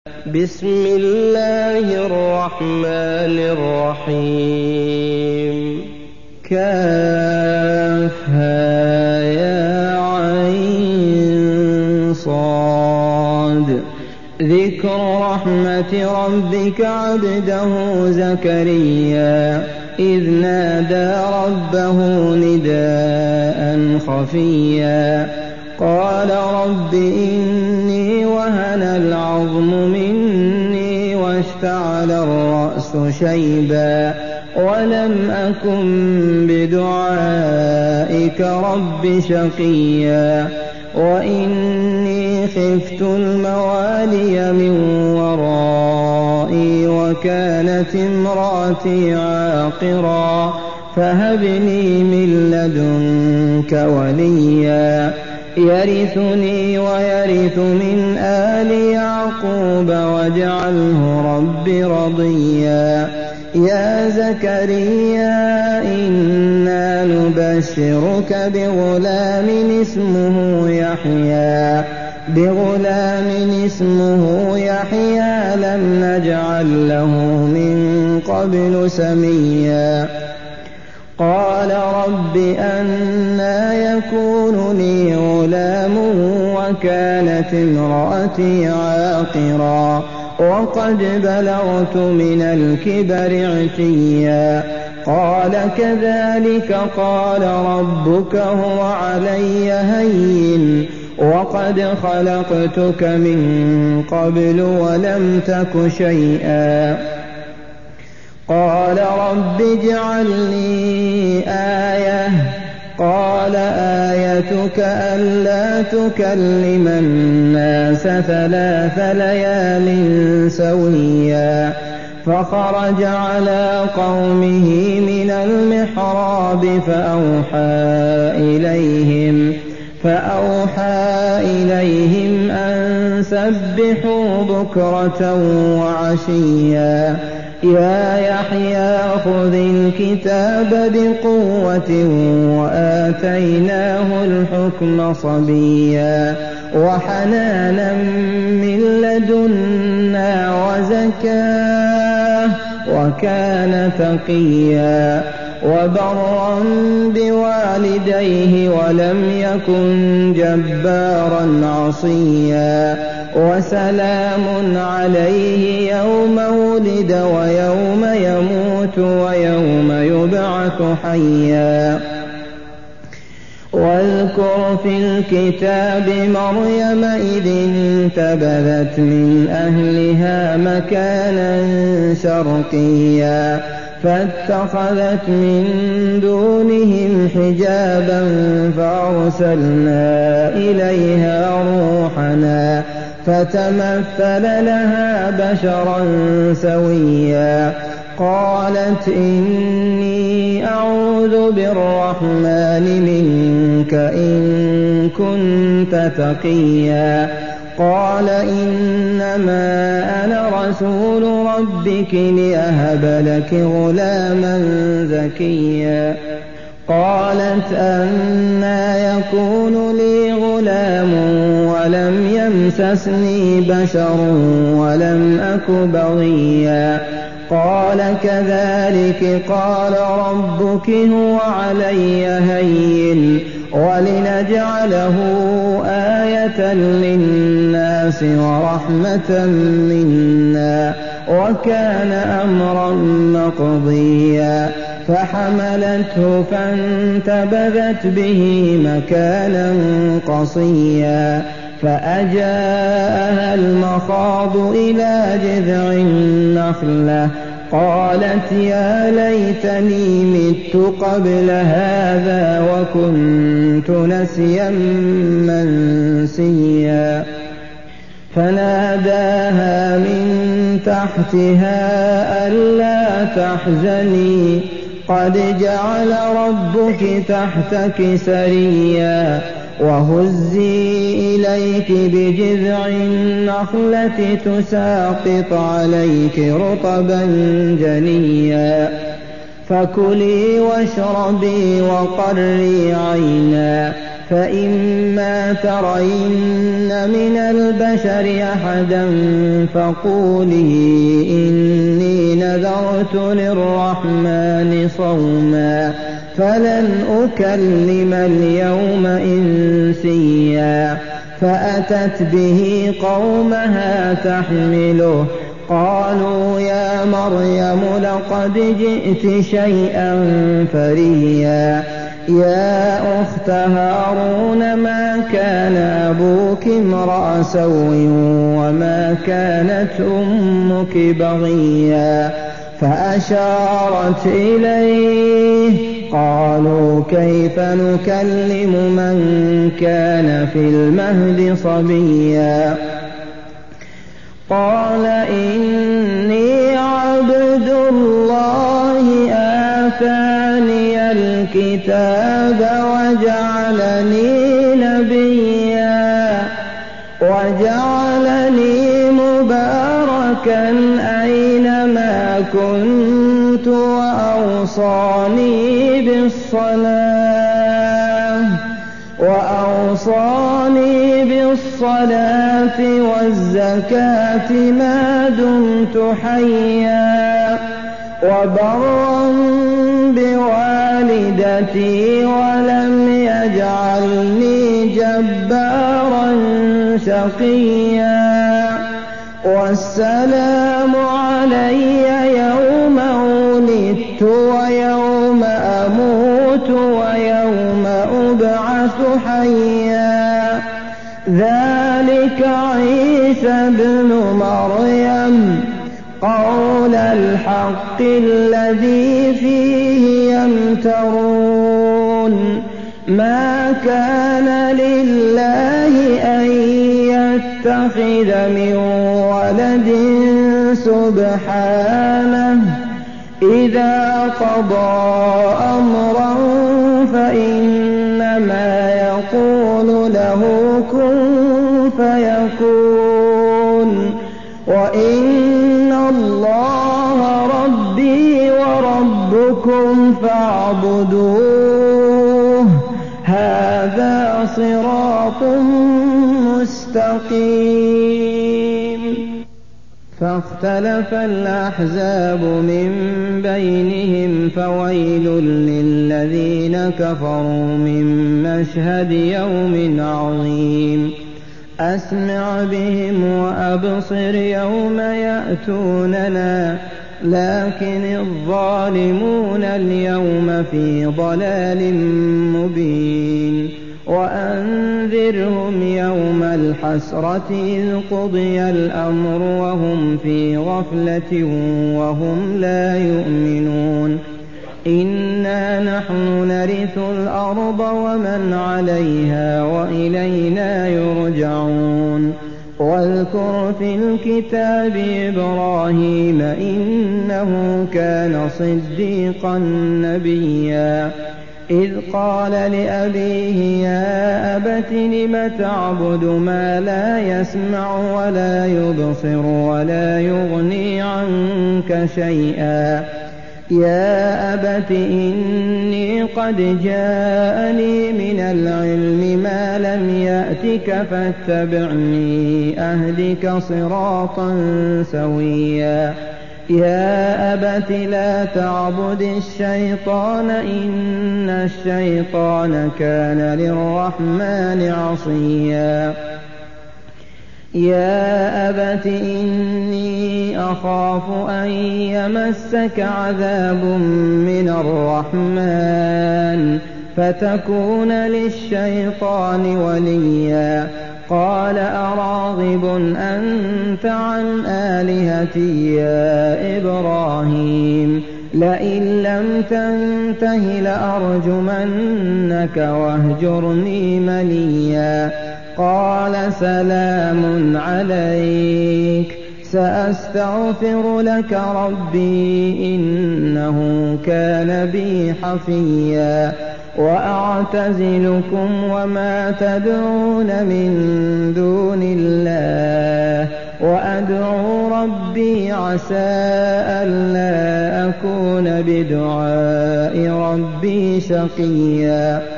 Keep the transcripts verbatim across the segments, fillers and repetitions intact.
بسم الله الرحمن الرحيم كافها يا عين صاد ذكر رحمة ربك عبده زكريا إذ نادى ربه نداء خفيا قال رب إني وهن العظم مني واشتعل الرأس شيبا ولم أكن بدعائك رب شقيا وإني خفت الموالي من ورائي وكانت امرأتي عاقرا فهب لي من لدنك وليا يرثني ويرث من آل يعقوب واجعله رب رضيا يا زكريا إنا نبشرك بغلام اسمه يحيى بغلام اسمه يحيى لم نجعل له من قبل سميا قال رب أنى يكون لي غلام وكانت امرأتي عاقرا وقد بلغت من الكبر عتيا قال كذلك قال ربك هو علي هين وقد خلقتك من قبل ولم تك شيئا قال رب اجعل لي آية قال آيتك ألا تكلم الناس ثلاث ليال سويا فخرج على قومه من المحراب فأوحى إليهم فأوحى إليهم أن سبحوا بكرة وعشيا يا يحيى خذ الكتاب بقوة وآتيناه الحكم صبيا وحنانا من لدنا وزكاه وكان تقيا وبرا بوالديه ولم يكن جبارا عصيا وسلام عليه يوم ولد ويوم يموت ويوم يبعث حيا واذكر في الكتاب مريم إذ انتبذت من أهلها مكانا شرقيا فاتخذت من دونهم حجابا فأرسلنا إليها روحنا فتمثل لها بشرا سويا قالت إني أعوذ بالرحمن منك إن كنت تقيا قال إنما أنا رسول ربك لأهب لك غلاما زكيا قالت أنى يكون لي غلام ولم يمسسني بشر ولم أك بغيا قال كذلك قال ربك هو علي هين ولنجعله آية للناس ورحمة منا وكان أمرا مقضيا فحملته فانتبذت به مكانا قصيا فأجاءها المخاض إلى جذع النخلة قالت يا ليتني مت قبل هذا وكنت نسيا منسيا فناداها من تحتها ألا تحزني قد جعل ربك تحتك سريا وهزي إليك بجذع النخلة تساقط عليك رطبا جنيا فكلي واشربي وقري عينا فإما ترين من البشر أحدا فقولي إني نذرت للرحمن صوما فلن أكلم اليوم إنسيا فأتت به قومها تحمله قالوا يا مريم لقد جئت شيئا فريا يا أخت هارون ما كان أبوك امرأ سوء وما كانت أمك بغيا فأشارت إليه قالوا كيف نكلم من كان في المهد صبيا قال إني عبد الله آتاني الكتاب وجعلني نبيا وجعلني مباركا أينما كنت وأوصاني بالصلاة وأوصاني بالصلاة والزكاة ما دمت حيا وبرا بوالدتي ولم يجعلني جبارا شقيا والسلام علي يوم ولدت ويوم أموت ويوم أبعث حيا ذلك عيسى ابن مريم قول الحق الذي فيه يمترون ما كان لله أن يتخذ من ولد سبحانه إذا قضى أمرا فإنما يقول له كن فيكون وإن الله ربي وربكم فاعبدوه هذا صراط مستقيم فاختلف الأحزاب من بينهم فويل للذين كفروا من مشهد يوم عظيم أسمع بهم وأبصر يوم يأتوننا لكن الظالمون اليوم في ضلال مبين وأنذرهم يوم الحسرة إذ قضي الأمر وهم في غفلة وهم لا يؤمنون إنا نحن نرث الأرض ومن عليها وإلينا يرجعون واذكر في الكتاب إبراهيم إنه كان صديقا نبيا إذ قال لأبيه يا أبت لم تعبد ما لا يسمع ولا يبصر ولا يغني عنك شيئا يا أبت إني قد جاءني من العلم ما لم يأتك فاتبعني أهدك صراطا سويا يا أبت لا تعبد الشيطان إن الشيطان كان للرحمن عصيا يا أبت إني أخاف أن يمسك عذاب من الرحمن فتكون للشيطان وليا قال أراغب أنت عن آلهتي يا إبراهيم لئن لم تنته لأرجمنك واهجرني مليا قال سلام عليك سأستغفر لك ربي إنه كان بي حفيا وأعتزلكم وما تدعون من دون الله وأدعو ربي عسى ألا أكون بدعاء ربي شقيا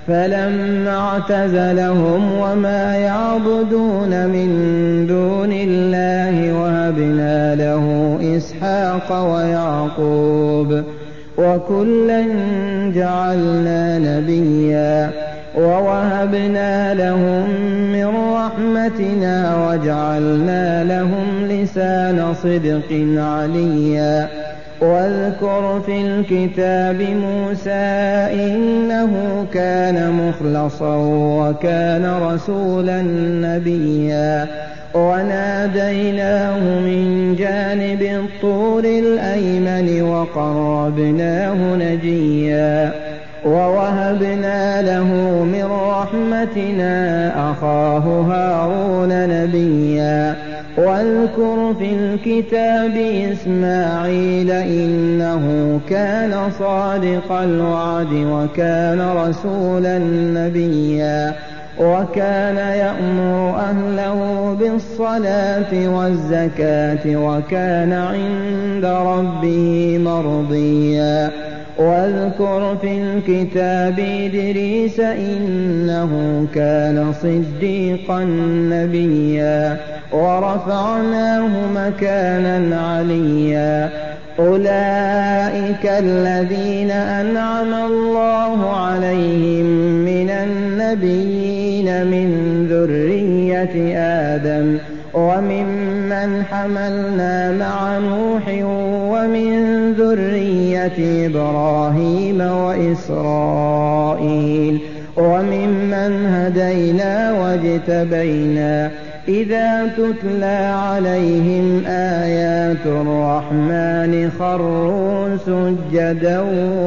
فلما اعتزلهم وما يعبدون من دون الله وهبنا له إسحاق ويعقوب وكلا جعلنا نبيا ووهبنا لهم من رحمتنا وجعلنا لهم لسان صدق عليا واذكر في الكتاب موسى إنه كان مخلصا وكان رسولا نبيا وناديناه من جانب الطور الأيمن وقربناه نجيا ووهبنا له من رحمتنا أخاه هارون نبيا واذكر في الكتاب إسماعيل إنه كان صادق الوعد وكان رسولا نبيا وكان يأمر أهله بالصلاة والزكاة وكان عند ربه مرضيا واذكر في الكتاب إدريس إنه كان صديقا نبيا ورفعناه مكانا عليا أولئك الذين أنعم الله عليهم من النبيين من ذرية آدم وممن حملنا مع نوح ومن ذرية إبراهيم وإسرائيل وممن هدينا واجتبينا إذا تتلى عليهم آيات الرحمن خروا سجدا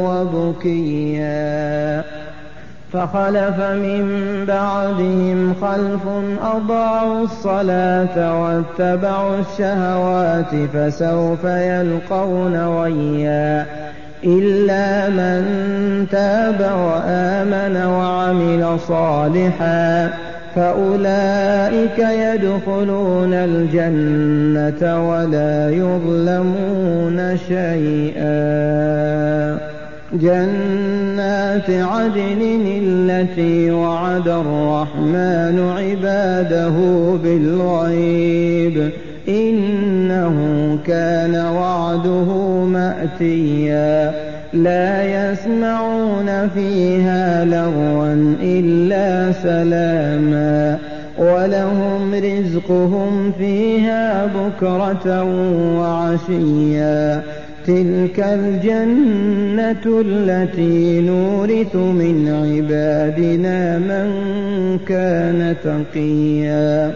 وبكيا فخلف من بعدهم خلف أضاعوا الصلاة واتبعوا الشهوات فسوف يلقون غيا إلا من تاب وآمن وعمل صالحا فأولئك يدخلون الجنة ولا يظلمون شيئا جنات عدن التي وعد الرحمن عباده بالغيب إنه كان وعده مأتيا لا يسمعون فيها لغوا إلا سلاما ولهم رزقهم فيها بكرة وعشيا تلك الجنة التي نورث من عبادنا من كان تقيا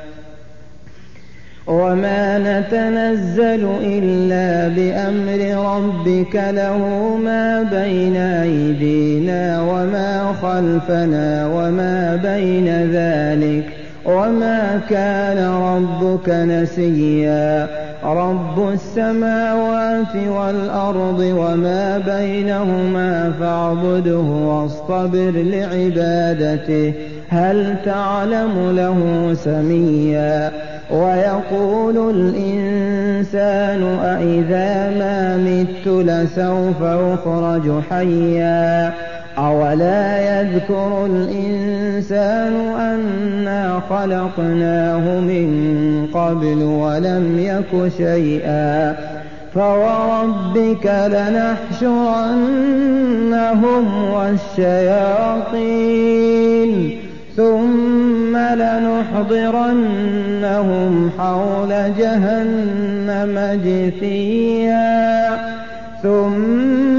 وما نتنزل إلا بأمر ربك له ما بين أيدينا وما خلفنا وما بين ذلك وما كان ربك نسيا رب السماوات والأرض وما بينهما فاعبده واصطبر لعبادته هل تعلم له سميا ويقول الإنسان أإذا ما مت لسوف أخرج حيا أولا يذكر الإنسان أنا خلقناه من قبل ولم يك شيئا فوربك لنحشرنهم والشياطين ثم لنحضرنهم حول جهنم جثيا ثم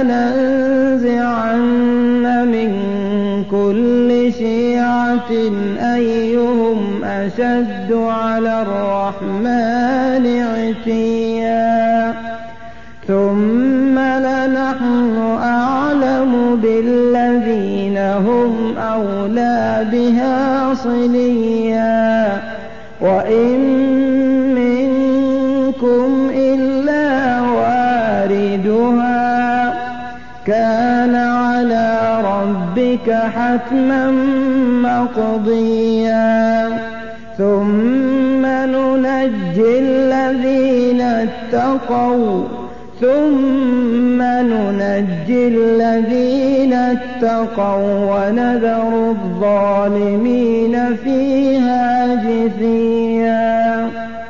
لننزعن من كل شيعة أيهم أشد على الرحمن عتيا ثم لنحن أعلم بالذين هم أولى بها صليا وإن منكم إلا واردها كان على ربك حتما مقضيا ثم ننجي الذين اتقوا ثم ننجي الذين اتقوا ونذر الظالمين فيها جثيا.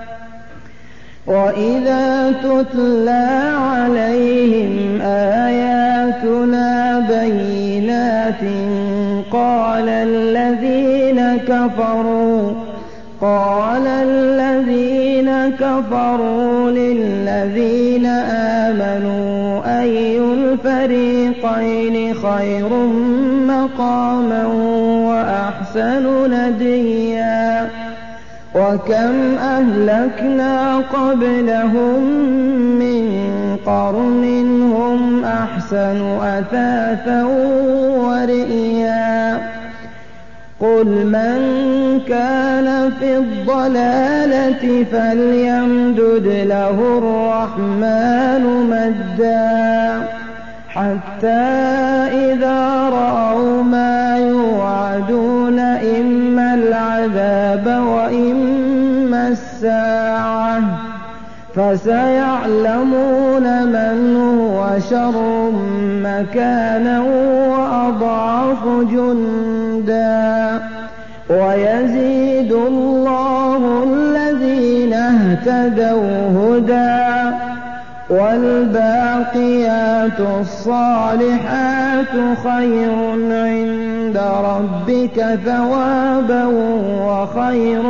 وإذا تتلى عليهم آياتنا بينات قال الذين كفروا قال الذين كفروا للذين آمنوا أي الفريقين خير مقاما وأحسن نديا. وكم أهلكنا قبلهم من قرن هم أحسن أثاثا ورئيا. قل من كان في الضلالة فليمدد له الرحمن مدا حتى إذا رأوا ما يوعدون إما العذاب وإما الساعة فسيعلمون من هو شر مكانا وأضعف جندا. ويزيد الله الذين اهتدوا هدى والباقيات الصالحات خير عند ربك ثوابا وخير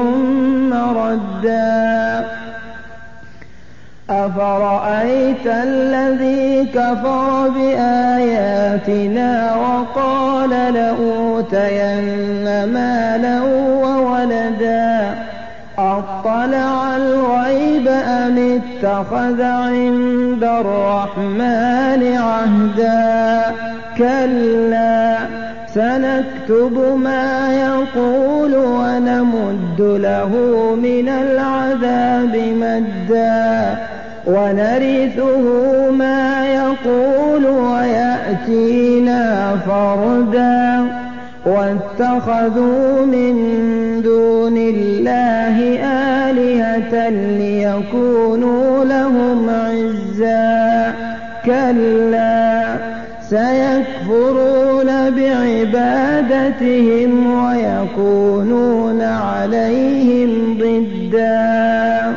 مردا. أفرأيت الذي كفر بآياتنا وقال لأوتين مالا وولدا أطلع الغيب أم اتخذ عند الرحمن عهدا. كلا سنكتب ما يقول ونمد له من العذاب مدا ونرثه ما يقول ويأتينا فردا. واتخذوا من دون الله آلهة ليكونوا لهم عزا. كلا سيكفرون بعبادتهم ويكونون عليهم ضدا.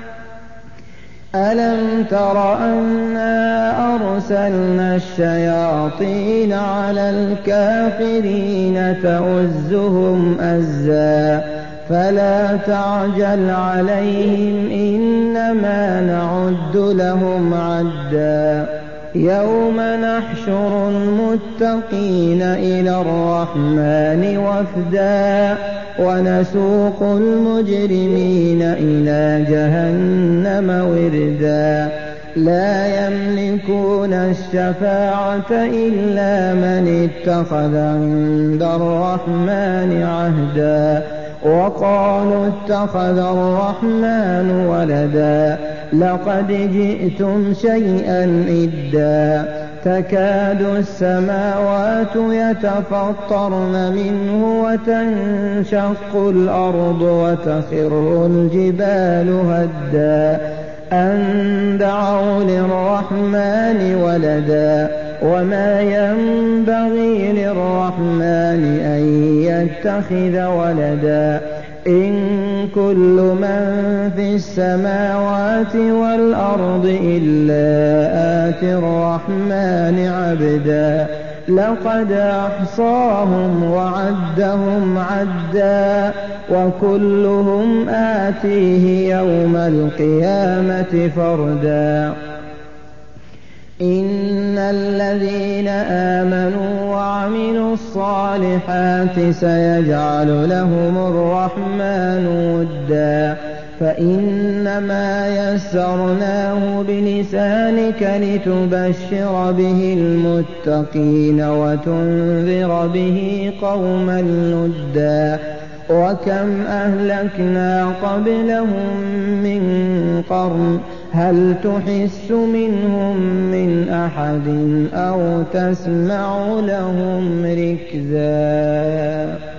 ألم تر أنا أرسلنا الشياطين على الكافرين تؤزهم أزا فلا تعجل عليهم إنما نعد لهم عدا. يوم نحشر المتقين إلى الرحمن وفدا ونسوق المجرمين إلى جهنم وردا. لا يملكون الشفاعة إلا من اتخذ عند الرحمن عهدا. وقالوا اتخذ الرحمن ولدا لقد جئتم شيئا إدا. تكاد السماوات يتفطرن منه وتنشق الأرض وتخر الجبال هدا أن دعوا للرحمن ولدا. وما ينبغي للرحمن أن يتخذ ولدا. إن كل من في السماوات والأرض إلا آتي الرحمن عبدا. لقد أحصاهم وعدهم عدا وكلهم آتيه يوم القيامة فردا. إن الذين آمنوا وعملوا الصالحات سيجعل لهم الرحمن ودا. فإنما يسرناه بلسانك لتبشر به المتقين وتنذر به قوما لدا. وكم أهلكنا قبلهم من قرن هل تحس منهم من أحد أو تسمع لهم ركزا.